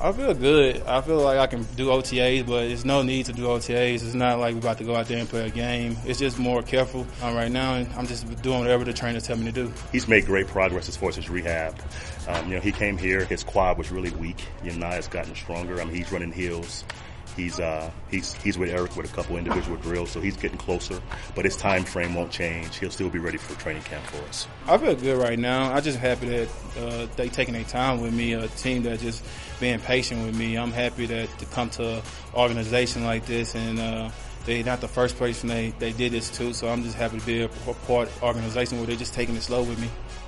I feel good. I feel like I can do OTAs, but there's no need to do OTAs. It's not like we're about to go out there and play a game. It's just more careful right now, and I'm just doing whatever the trainers tell me to do. He's made great progress as far as his rehab. He came here, his quad was really weak. Now it's gotten stronger. He's running hills. He's with Eric with a couple individual drills, so he's getting closer. But his time frame won't change. He'll still be ready for training camp for us. I feel good right now. I'm just happy that they taking their time with me, a team that just being patient with me. I'm happy to come to an organization like this, and they're not the first person they did this to, so I'm just happy to be a part of an organization where they're just taking it slow with me.